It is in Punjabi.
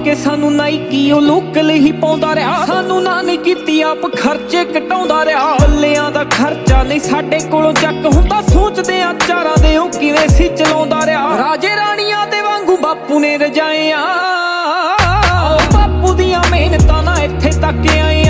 ਕੇ ਸਾਨੂੰ ਨਾਈਕੀ ਉਹ ਲੋਕਲ ਹੀ ਪਾਉਂਦਾ ਰਿਹਾ। ਸਾਨੂੰ ਨਾ ਨਹੀਂ ਕੀਤੀ ਆਪ ਖਰਚੇ ਘਟਾਉਂਦਾ ਰਿਹਾ। ਬੱਲਿਆਂ ਦਾ ਖਰਚਾ ਨਹੀਂ ਸਾਡੇ ਕੋਲੋਂ ਚੱਕ ਹੁੰਦਾ, ਸੋਚਦੇ ਆ ਚਾਰਾਂ ਦੇ ਉਹ ਕਿਵੇਂ ਸੀ ਚਲਾਉਂਦਾ ਰਿਹਾ। ਰਾਜੇ ਰਾਣੀਆਂ ਦੇ ਵਾਂਗੂ ਬਾਪੂ ਨੇ ਰਜਾਏ ਆ।